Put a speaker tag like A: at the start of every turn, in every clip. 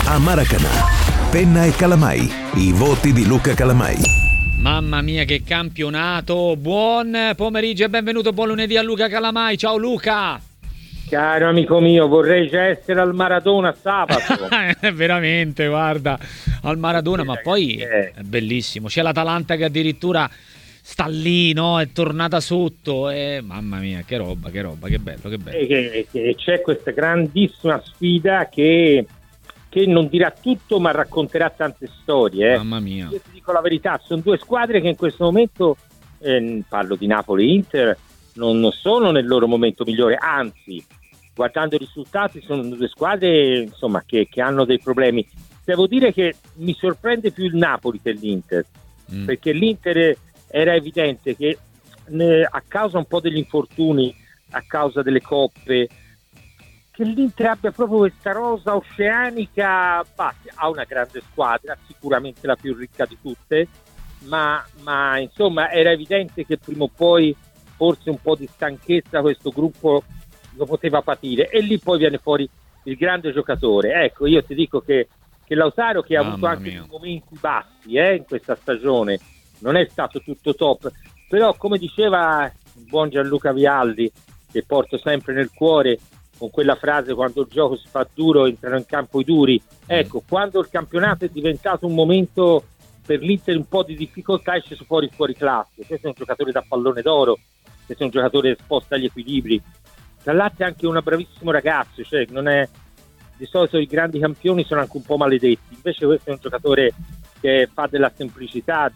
A: a Maracanã. Penna e Calamai, i voti di Luca Calamai.
B: Mamma mia che campionato. Buon pomeriggio e benvenuto, buon lunedì a Luca Calamai. Ciao Luca.
C: Caro amico mio, vorrei già essere al Maradona sabato.
B: Veramente, guarda, al Maradona, ma poi è bellissimo. C'è l'Atalanta che addirittura sta lì, no? È tornata sotto. Mamma mia, che roba, che bello, che bello.
C: E c'è questa grandissima sfida che non dirà tutto, ma racconterà tante storie.
B: Mamma mia.
C: Io ti dico la verità, sono due squadre che in questo momento, parlo di Napoli e Inter, non sono nel loro momento migliore, anzi, guardando i risultati sono due squadre insomma che hanno dei problemi. Devo dire che mi sorprende più il Napoli che l'Inter, perché l'Inter era evidente che a causa un po' degli infortuni, a causa delle coppe, che l'Inter abbia proprio questa rosa oceanica. Ha una grande squadra, sicuramente la più ricca di tutte, ma insomma era evidente che prima o poi forse un po' di stanchezza questo gruppo lo poteva patire, e lì poi viene fuori il grande giocatore. Ecco, io ti dico che Lautaro, che ha avuto anche dei momenti bassi in questa stagione, non è stato tutto top, però come diceva il buon Gianluca Vialli, che porto sempre nel cuore con quella frase: quando il gioco si fa duro entrano in campo i duri. Ecco, quando il campionato è diventato un momento per l'Inter un po' di difficoltà, esce fuori classe. Questo è un giocatore da pallone d'oro, questo è un giocatore esposto agli equilibri, tra l'altro è anche un bravissimo ragazzo, cioè non è, di solito i grandi campioni sono anche un po' maledetti, invece questo è un giocatore che fa della semplicità,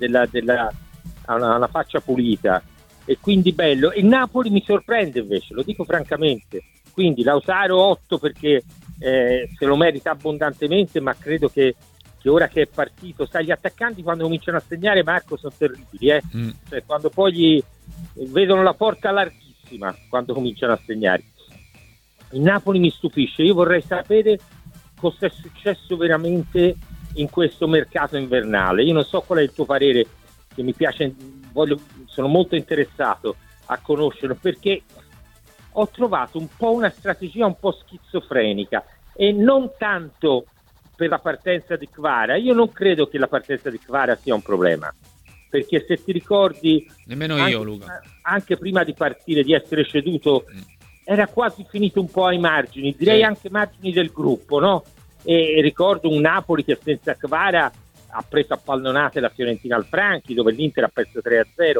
C: ha una faccia pulita, e quindi bello. Il Napoli mi sorprende invece, lo dico francamente, quindi Lautaro 8 perché se lo merita abbondantemente, ma credo che ora che è partito, sai, gli attaccanti quando cominciano a segnare, Marco, sono terribili, cioè quando poi gli vedono la porta larghissima, quando cominciano a segnare. Il Napoli mi stupisce, io vorrei sapere cosa è successo veramente in questo mercato invernale. Io non so qual è il tuo parere, che mi piace, sono molto interessato a conoscerlo, perché ho trovato un po' una strategia un po' schizofrenica, e non tanto per la partenza di Kvara. Io non credo che la partenza di Kvara sia un problema, perché se ti ricordi,
B: nemmeno
C: anche,
B: io, Luca,
C: anche prima di partire, di essere ceduto, era quasi finito un po' ai margini, direi anche margini del gruppo, no? E ricordo un Napoli che senza Kvara ha preso a pallonate la Fiorentina al Franchi, dove l'Inter ha perso 3-0.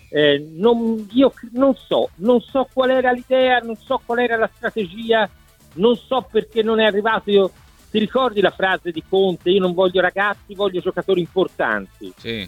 C: Io non so qual era l'idea, non so qual era la strategia, non so perché non è arrivato. Ti ricordi la frase di Conte: io non voglio ragazzi, voglio giocatori importanti?
B: Sì.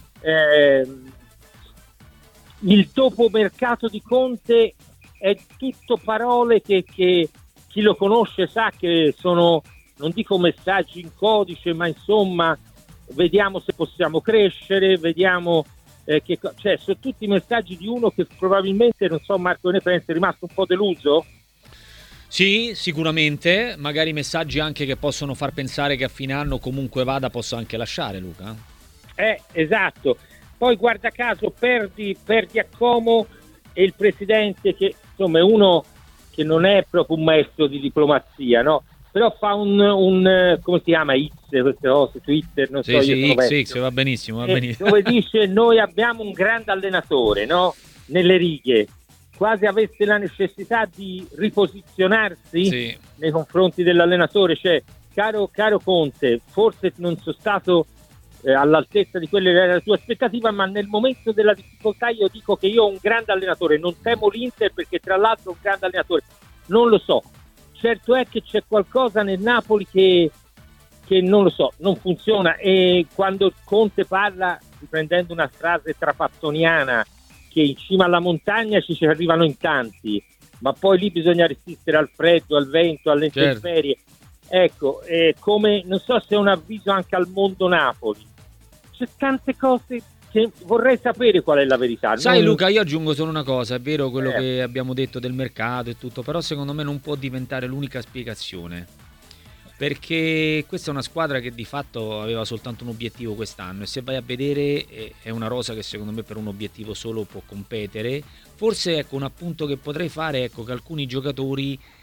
C: Il dopo mercato di Conte è tutto parole che chi lo conosce sa che sono, non dico messaggi in codice, ma insomma, vediamo se possiamo crescere, vediamo cioè sono tutti messaggi di uno che probabilmente, non so Marco, ne pensi, è rimasto un po' deluso?
B: Sì, sicuramente, magari messaggi anche che possono far pensare che a fine anno comunque vada, posso anche lasciare, Luca.
C: Esatto, poi guarda caso perdi a Como, e il presidente, che insomma è uno che non è proprio un maestro di diplomazia, no? Però fa un come si chiama, X, queste cose, Twitter, non so, io sono
B: X, va benissimo,
C: dove dice: noi abbiamo un grande allenatore, no? Nelle righe, quasi avesse la necessità di riposizionarsi nei confronti dell'allenatore, cioè caro Conte, forse non sono stato all'altezza di quelle che era la tua aspettativa, ma nel momento della difficoltà io dico che io ho un grande allenatore, non temo l'Inter perché tra l'altro è un grande allenatore, non lo so, certo è che c'è qualcosa nel Napoli che non lo so, non funziona. E quando Conte parla, riprendendo una frase trapattoniana, che in cima alla montagna ci arrivano in tanti, ma poi lì bisogna resistere al freddo, al vento, alle intemperie. Ecco, come, non so se è un avviso anche al mondo Napoli. C'è tante cose che vorrei sapere qual è la verità.
B: Sai Luca, io aggiungo solo una cosa, è vero quello che abbiamo detto del mercato e tutto, però secondo me non può diventare l'unica spiegazione, perché questa è una squadra che di fatto aveva soltanto un obiettivo quest'anno, e se vai a vedere è una rosa che secondo me per un obiettivo solo può competere. Forse ecco un appunto che potrei fare, ecco, che alcuni giocatori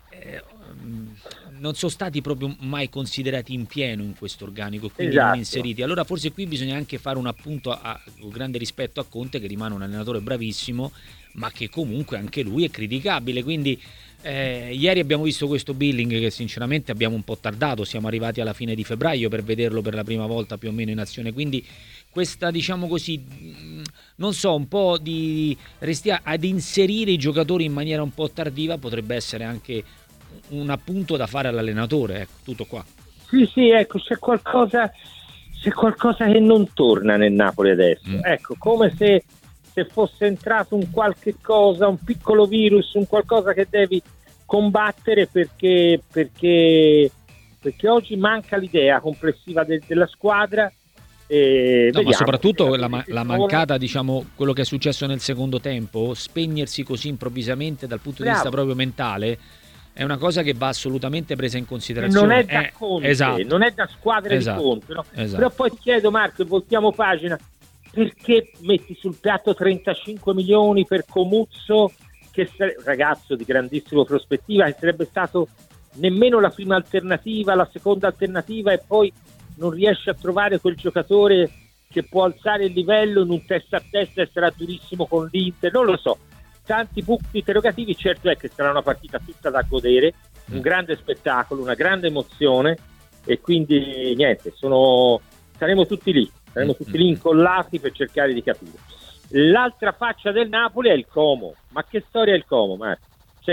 B: non sono stati proprio mai considerati in pieno in questo organico, quindi
C: Esatto.
B: non inseriti. Allora forse qui bisogna anche fare un appunto con grande rispetto a Conte, che rimane un allenatore bravissimo, ma che comunque anche lui è criticabile, quindi ieri abbiamo visto questo Billing che sinceramente abbiamo un po' tardato, siamo arrivati alla fine di febbraio per vederlo per la prima volta più o meno in azione, quindi questa, diciamo così, non so, un po' di resti ad inserire i giocatori in maniera un po' tardiva potrebbe essere anche un appunto da fare all'allenatore, ecco, tutto qua.
C: Sì, ecco, c'è qualcosa che non torna nel Napoli adesso, ecco, come se fosse entrato un qualche cosa, un piccolo virus, un qualcosa che devi combattere perché oggi manca l'idea complessiva della squadra.
B: No, ma soprattutto la mancata, diciamo, quello che è successo nel secondo tempo, spegnersi così improvvisamente dal punto di vista proprio mentale, è una cosa che va assolutamente presa in considerazione.
C: Non è da Conte,
B: esatto,
C: non è da squadra di Conte, no? Esatto. Però poi ti chiedo, Marco, e voltiamo pagina, perché metti sul piatto 35 milioni per Comuzzo, ragazzo di grandissima prospettiva, che sarebbe stato nemmeno la prima alternativa, la seconda alternativa, e poi non riesce a trovare quel giocatore che può alzare il livello in un testa a testa e sarà durissimo con l'Inter, non lo so, tanti punti interrogativi. Certo è che sarà una partita tutta da godere, un grande spettacolo, una grande emozione, e quindi niente, saremo tutti lì incollati per cercare di capire. L'altra faccia del Napoli è il Como. Ma che storia è il Como, Marco?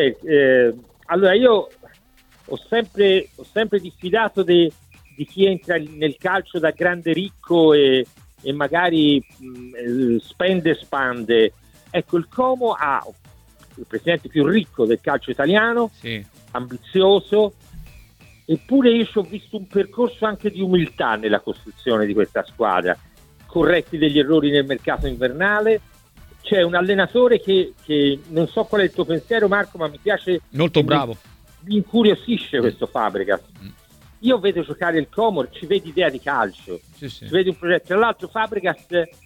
C: Allora io ho sempre diffidato di chi entra nel calcio da grande ricco e magari spende e spande. Ecco, il Como ha il presidente più ricco del calcio italiano, sì, ambizioso, eppure io ci ho visto un percorso anche di umiltà nella costruzione di questa squadra, corretti degli errori nel mercato invernale. C'è un allenatore che non so qual è il tuo pensiero, Marco, ma mi piace,
B: molto bravo,
C: mi incuriosisce questo Fabregas. Io vedo giocare il Como, ci vedi idea di calcio, ci vedi un progetto. Tra l'altro Fabregas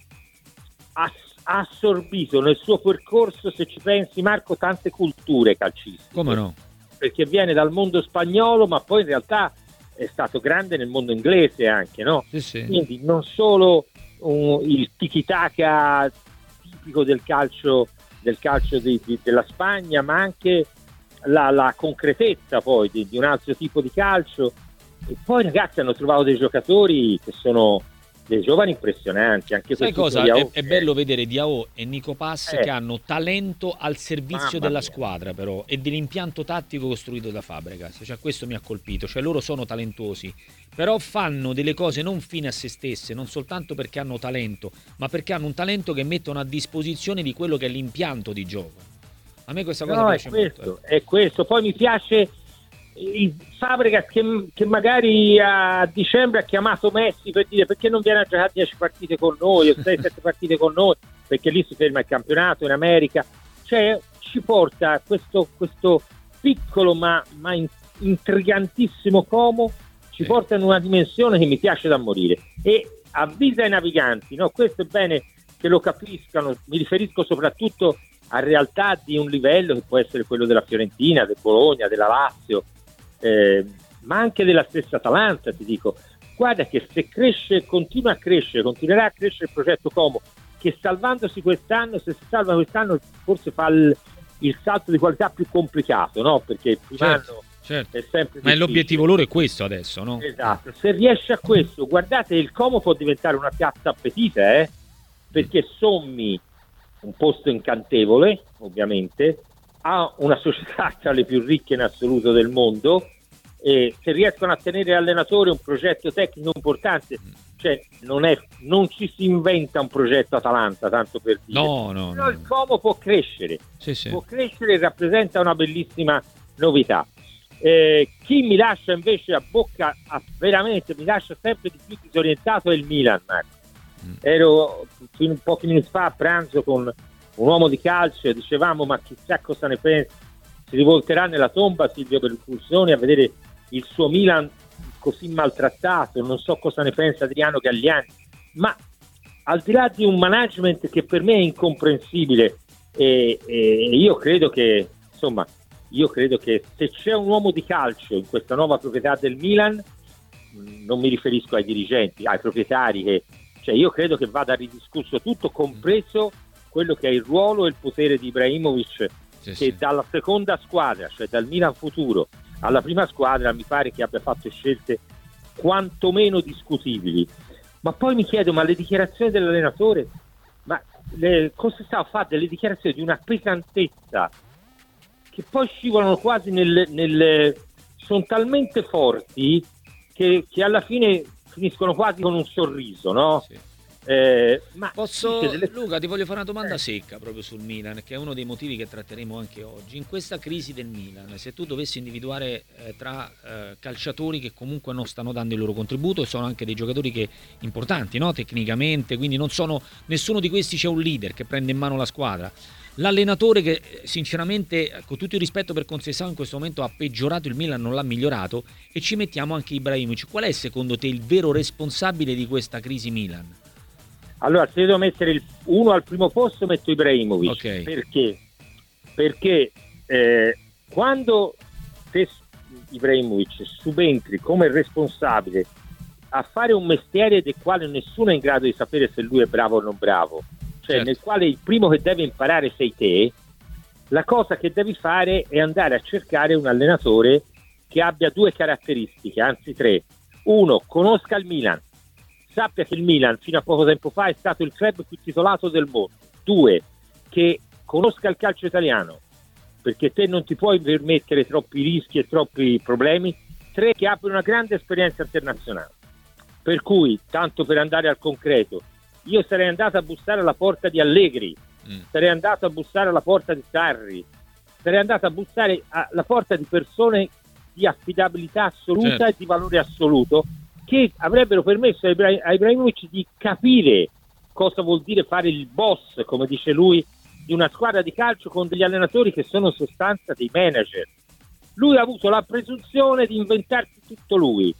C: ha assorbito nel suo percorso, se ci pensi, Marco, tante culture calcistiche.
B: Come no?
C: Perché viene dal mondo spagnolo, ma poi in realtà è stato grande nel mondo inglese anche, no?
B: Sì.
C: Quindi non solo il tiki-taka tipico del calcio della Spagna, ma anche la concretezza poi di un altro tipo di calcio. E poi ragazzi hanno trovato dei giocatori che sono dei giovani impressionanti. Anche
B: sai cosa? È bello vedere Diao e Nico Pass che hanno talento al servizio della squadra, però, e dell'impianto tattico costruito da Fabregas. Cioè, questo mi ha colpito. Cioè, loro sono talentuosi, però fanno delle cose non fine a se stesse, non soltanto perché hanno talento, ma perché hanno un talento che mettono a disposizione di quello che è l'impianto di gioco. A me questa cosa piace molto.
C: È questo. Poi mi piace il Fabregas che magari a dicembre ha chiamato Messi per dire: perché non viene a giocare 10 partite con noi o 6-7 partite con noi, perché lì si ferma il campionato in America. Cioè ci porta questo piccolo ma intrigantissimo Como, ci porta in una dimensione che mi piace da morire, e avvisa i naviganti, no? Questo è bene che lo capiscano. Mi riferisco soprattutto a realtà di un livello che può essere quello della Fiorentina, del Bologna, della Lazio, ma anche della stessa Atalanta. Ti dico, guarda che se continuerà a crescere il progetto Como, che salvandosi quest'anno, se si salva quest'anno, forse fa il salto di qualità più complicato, no? Perché il primo anno è sempre difficile.
B: L'obiettivo loro è questo adesso, no?
C: Esatto. Se riesce a questo, guardate, il Como può diventare una piazza appetita, perché sommi un posto incantevole, ovviamente, ha una società tra le più ricche in assoluto del mondo, e se riescono a tenere l'allenatore, un progetto tecnico importante, cioè non ci si inventa un progetto Atalanta, tanto per dire. Però il Como può crescere, può crescere, e rappresenta una bellissima novità. Chi mi lascia invece a bocca, veramente mi lascia sempre di più disorientato, è il Milan, Marco. Ero pochi minuti fa a pranzo con un uomo di calcio e dicevamo: ma chissà cosa ne pensa, si rivolterà nella tomba Silvio Berlusconi a vedere il suo Milan così maltrattato, non so cosa ne pensa Adriano Galliani, ma al di là di un management che per me è incomprensibile, e io credo che insomma io credo che se c'è un uomo di calcio in questa nuova proprietà del Milan, non mi riferisco ai dirigenti, ai proprietari, cioè io credo che vada ridiscusso tutto, compreso quello che è il ruolo e il potere di Ibrahimovic, che dalla seconda squadra, cioè dal Milan futuro alla prima squadra, mi pare che abbia fatto scelte quantomeno discutibili. Ma poi mi chiedo, ma le dichiarazioni dell'allenatore, cosa sta a fare? Delle dichiarazioni di una pesantezza che poi scivolano quasi sono talmente forti che alla fine finiscono quasi con un sorriso, no?
B: Sì.
C: Luca,
B: Luca, ti voglio fare una domanda secca proprio sul Milan, che è uno dei motivi che tratteremo anche oggi. In questa crisi del Milan, se tu dovessi individuare tra calciatori che comunque non stanno dando il loro contributo, e sono anche dei giocatori che importanti, no? Tecnicamente, quindi nessuno di questi c'è un leader che prende in mano la squadra. L'allenatore che sinceramente, con tutto il rispetto per Conceição, in questo momento ha peggiorato il Milan, non l'ha migliorato, e ci mettiamo anche Ibrahimovic. Qual è secondo te il vero responsabile di questa crisi Milan?
C: Allora, se devo mettere uno al primo posto, metto Ibrahimovic.
B: Okay.
C: Perché quando te, Ibrahimovic, subentri come responsabile a fare un mestiere del quale nessuno è in grado di sapere se lui è bravo o non bravo, cioè
B: certo,
C: nel quale il primo che deve imparare sei te, la cosa che devi fare è andare a cercare un allenatore che abbia due caratteristiche, anzi tre. Uno, conosca il Milan, sappia che il Milan fino a poco tempo fa è stato il club più titolato del mondo. Due, che conosca il calcio italiano, perché te non ti puoi permettere troppi rischi e troppi problemi. Tre, che abbia una grande esperienza internazionale. Per cui, tanto per andare al concreto, io sarei andato a bussare alla porta di Allegri, sarei andato a bussare alla porta di Sarri, sarei andato a bussare alla porta di persone di affidabilità assoluta, certo, e di valore assoluto, che avrebbero permesso a Ibrahimovic di capire cosa vuol dire fare il boss, come dice lui, di una squadra di calcio con degli allenatori che sono in sostanza dei manager. Lui ha avuto la presunzione di inventarsi tutto lui,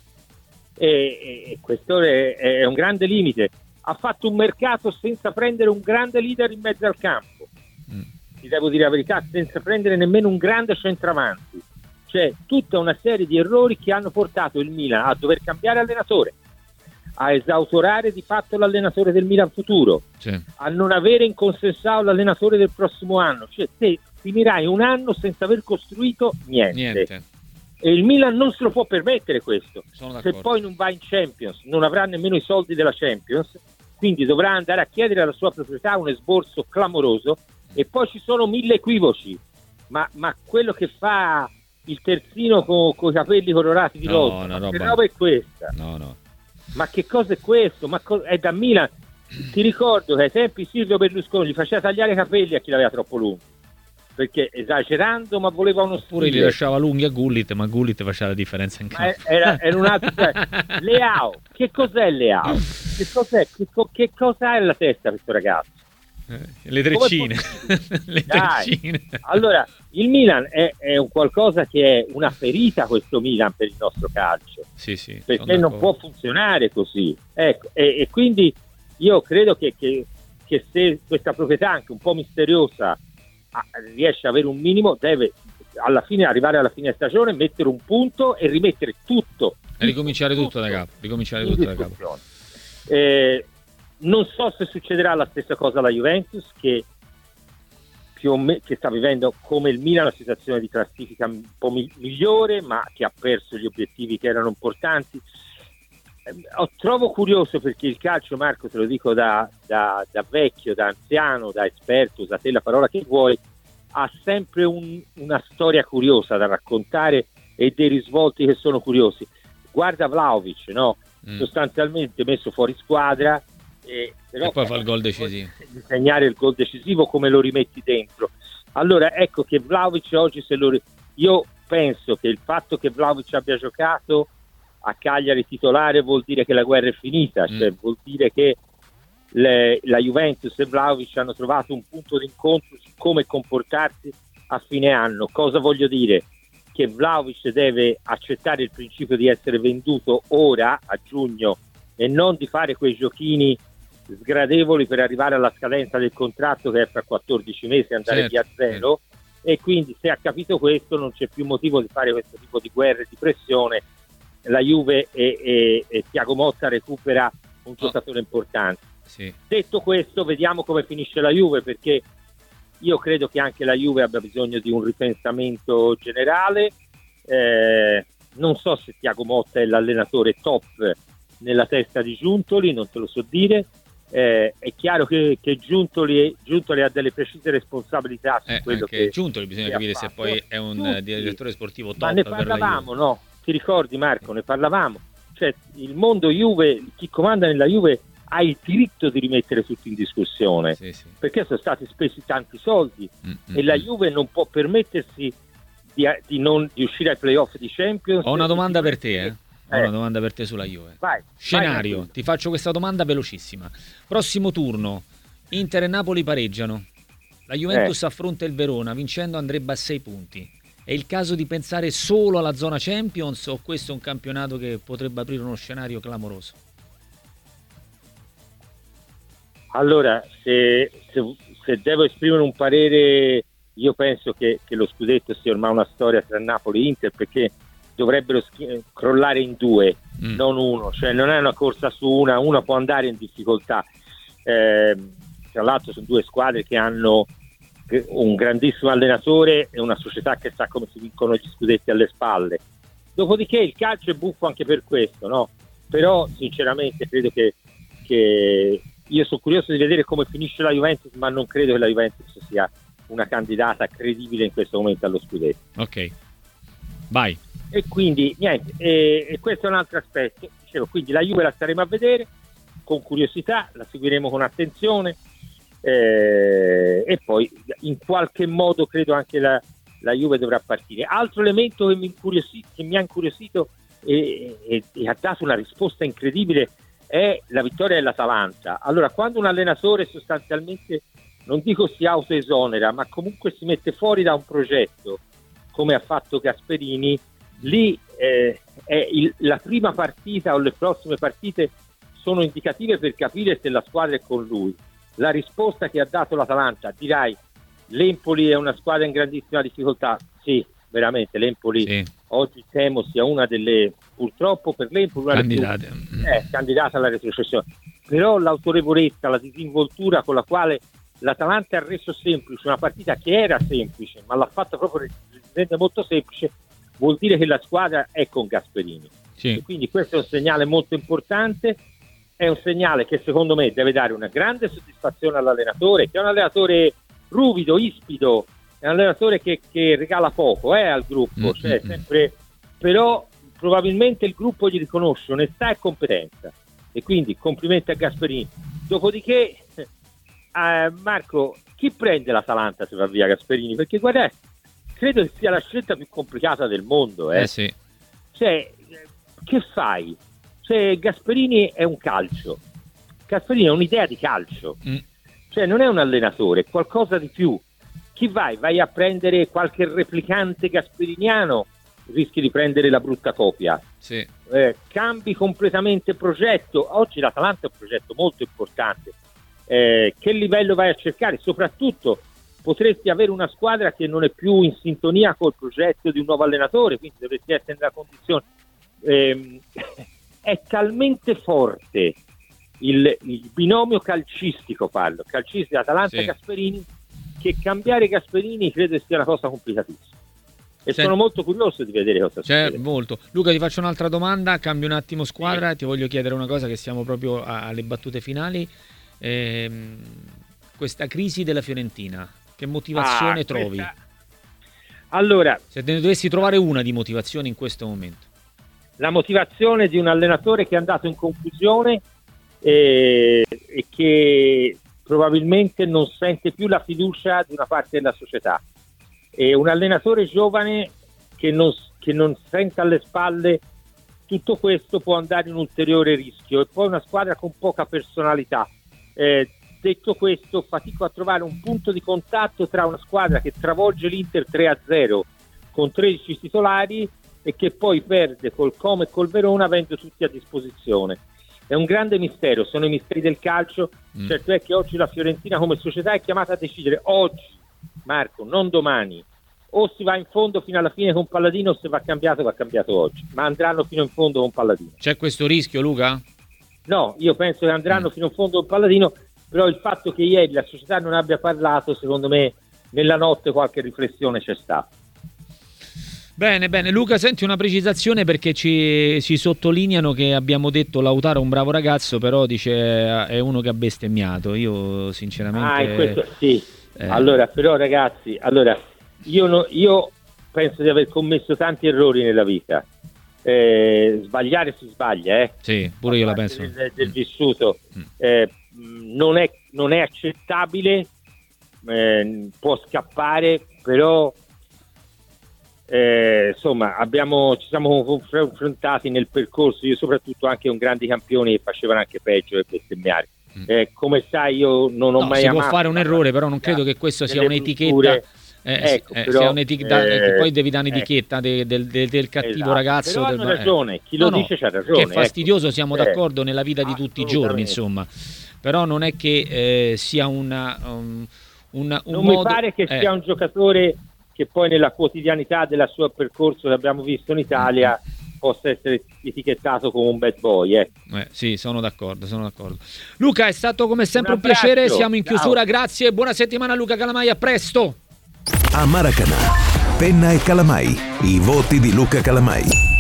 C: e questo è un grande limite. Ha fatto un mercato senza prendere un grande leader in mezzo al campo, ti devo dire la verità, senza prendere nemmeno un grande centravanti. C'è tutta una serie di errori che hanno portato il Milan a dover cambiare allenatore, a esautorare di fatto l'allenatore del Milan futuro, sì, a non avere in Conceição l'allenatore del prossimo anno. Cioè te finirai un anno senza aver costruito niente. E il Milan non se lo può permettere questo. Se poi non va in Champions, non avrà nemmeno i soldi della Champions, quindi dovrà andare a chiedere alla sua proprietà un esborso clamoroso, e poi ci sono mille equivoci. Ma quello che fa il terzino con i capelli colorati di rosa, che roba è questa?
B: No.
C: Ma che cosa è questo? È da Milan. Ti ricordo che ai tempi Silvio Berlusconi gli faceva tagliare i capelli a chi l'aveva troppo lunghi, perché esagerando, ma voleva uno stile.
B: Oppure li lasciava lunghi a Gullit, ma Gullit faceva la differenza in campo.
C: Era un altro. Leao, che cos'è Leao? Che cosa ha nella testa questo ragazzo?
B: Le treccine. Le treccine.
C: Allora, il Milan è un qualcosa che è una ferita, questo Milan, per il nostro calcio.
B: Sì,
C: perché non può funzionare così. Ecco, e quindi io credo che se questa proprietà, anche un po' misteriosa, riesce ad avere un minimo, deve alla fine arrivare alla fine stagione, mettere un punto e rimettere tutto
B: e ricominciare tutto da capo.
C: Non so se succederà la stessa cosa alla Juventus, che che sta vivendo come il Milan una situazione di classifica un po' migliore, ma che ha perso gli obiettivi che erano importanti. Trovo curioso, perché il calcio, Marco, te lo dico da vecchio, da anziano, da esperto, usa te la parola che vuoi, ha sempre una storia curiosa da raccontare e dei risvolti che sono curiosi. Guarda Vlahovic, no? Sostanzialmente messo fuori squadra, però
B: e poi fa il gol decisivo,
C: di segnare il gol decisivo, come lo rimetti dentro. Allora ecco che Vlahovic oggi, io penso che il fatto che Vlahovic abbia giocato a Cagliari titolare vuol dire che la guerra è finita, cioè vuol dire che la Juventus e Vlahovic hanno trovato un punto d'incontro su come comportarsi a fine anno. Cosa voglio dire? Che Vlahovic deve accettare il principio di essere venduto ora, a giugno, e non di fare quei giochini sgradevoli per arrivare alla scadenza del contratto, che è fra 14 mesi, andare via a zero. e quindi se ha capito questo non c'è più motivo di fare questo tipo di guerre, di pressione. La Juve e Thiago Motta recupera un giocatore importante.
B: Sì.
C: Detto questo, vediamo come finisce la Juve, perché io credo che anche la Juve abbia bisogno di un ripensamento generale. Non so se Thiago Motta è l'allenatore top nella testa di Giuntoli, non te lo so dire. È chiaro che Giuntoli ha delle precise responsabilità su quello che
B: Giuntoli bisogna capire se poi è un direttore sportivo top.
C: Ma ne parlavamo, no? Ti ricordi, Marco? Ne parlavamo. Cioè, il mondo Juve, chi comanda nella Juve ha il diritto di rimettere tutto in discussione, perché sono stati spesi tanti soldi e la Juve non può permettersi di uscire ai playoff di Champions.
B: Ho una domanda per te, Ho una domanda per te sulla Juve. Scenario, ti faccio questa domanda velocissima. Prossimo turno, Inter e Napoli pareggiano. La Juventus affronta il Verona, vincendo andrebbe a 6 punti. È il caso di pensare solo alla zona Champions o questo è un campionato che potrebbe aprire uno scenario clamoroso?
C: Allora, se devo esprimere un parere, io penso che lo scudetto sia ormai una storia tra Napoli e Inter, perché dovrebbero crollare in due, non uno, cioè non è una corsa su una può andare in difficoltà. Tra l'altro sono due squadre che hanno un grandissimo allenatore e una società che sa come si vincono gli scudetti alle spalle. Dopodiché il calcio è buffo anche per questo, no? Però sinceramente credo che io sono curioso di vedere come finisce la Juventus, ma non credo che la Juventus sia una candidata credibile in questo momento allo scudetto.
B: Ok, vai.
C: E quindi niente, e questo è un altro aspetto. Dicevo, quindi la Juve la staremo a vedere con curiosità, la seguiremo con attenzione. E poi in qualche modo credo anche la Juve dovrà partire. Altro elemento che mi ha incuriosito e ha dato una risposta incredibile è la vittoria dell'Atalanta. Allora, quando un allenatore sostanzialmente, non dico si autoesonera, ma comunque si mette fuori da un progetto come ha fatto Gasperini, lì la prima partita o le prossime partite sono indicative per capire se la squadra è con lui. La risposta che ha dato l'Atalanta, dirai, l'Empoli è una squadra in grandissima difficoltà. Sì, veramente, l'Empoli oggi temo sia una delle, purtroppo per l'Empoli, una candidata alla retrocessione. Però l'autorevolezza, la disinvoltura con la quale l'Atalanta ha reso semplice una partita che era semplice, ma l'ha fatta proprio rende molto semplice, vuol dire che la squadra è con Gasperini. E quindi questo è un segnale molto importante. È un segnale che secondo me deve dare una grande soddisfazione all'allenatore, che è un allenatore ruvido, ispido, è un allenatore che regala poco al gruppo, cioè sempre, però probabilmente il gruppo gli riconosce onestà e competenza, e quindi complimenti a Gasperini. Dopodiché Marco, chi prende l'Atalanta se va via Gasperini? Perché guarda, credo che sia la scelta più complicata del mondo. Cioè, che fai? Cioè, Gasperini è un calcio, Gasperini è un'idea di calcio, cioè non è un allenatore, è qualcosa di più. Chi vai a prendere qualche replicante gasperiniano, rischi di prendere la brutta copia. Cambi completamente progetto. Oggi l'Atalanta è un progetto molto importante. Che livello vai a cercare? Soprattutto potresti avere una squadra che non è più in sintonia col progetto di un nuovo allenatore, quindi dovresti essere nella condizione è talmente forte il binomio calcistico, calcistico Atalanta Gasperini, che cambiare Gasperini credo sia una cosa complicatissima, e sono molto curioso di vedere cosa succede.
B: Molto. Luca, ti faccio un'altra domanda, cambio un attimo squadra e ti voglio chiedere una cosa, che siamo proprio alle battute finali. Questa crisi della Fiorentina, che motivazione trovi?
C: Allora,
B: se ne dovessi trovare una di motivazione in questo momento.
C: La motivazione di un allenatore che è andato in confusione e che probabilmente non sente più la fiducia di una parte della società, e un allenatore giovane che non sente alle spalle tutto questo può andare in ulteriore rischio, e poi una squadra con poca personalità. Detto questo, fatico a trovare un punto di contatto tra una squadra che travolge l'Inter 3-0 con 13 titolari e che poi perde col Como e col Verona avendo tutti a disposizione. È un grande mistero, sono i misteri del calcio. Certo è che oggi la Fiorentina come società è chiamata a decidere oggi, Marco, non domani, o si va in fondo fino alla fine con Palladino, o se va cambiato oggi, ma andranno fino in fondo con Palladino.
B: C'è questo rischio, Luca?
C: No, io penso che andranno fino in fondo con Palladino, però il fatto che ieri la società non abbia parlato, secondo me nella notte qualche riflessione c'è stata.
B: Bene, Luca, senti una precisazione, perché ci sottolineano che abbiamo detto Lautaro è un bravo ragazzo, però dice è uno che ha bestemmiato. Io sinceramente...
C: questo, sì. Allora, però ragazzi, io penso di aver commesso tanti errori nella vita. Sbagliare si sbaglia,
B: Sì, pure io la penso.
C: Del vissuto. Non è accettabile, può scappare, però insomma ci siamo confrontati nel percorso, io soprattutto anche con grandi campioni che facevano anche peggio e bestemmiare. Come sai, io non ho mai amato.
B: Si può fare un errore, però non credo che questo sia un'etichetta. Sia un'etichetta che poi devi dare un'etichetta del cattivo ragazzo.
C: Però hanno ragione, chi lo dice c'ha ragione.
B: Che è fastidioso, siamo d'accordo, nella vita di tutti i giorni, insomma. Però non è che sia un
C: non
B: modo...
C: mi pare che sia un giocatore che poi nella quotidianità del suo percorso che abbiamo visto in Italia possa essere etichettato come un bad boy.
B: Sì, sono d'accordo. Luca, è stato come sempre un piacere, siamo in chiusura. Ciao. Grazie, buona settimana Luca Calamai, a presto.
A: A Maracanã, Penna e Calamai, i voti di Luca Calamai.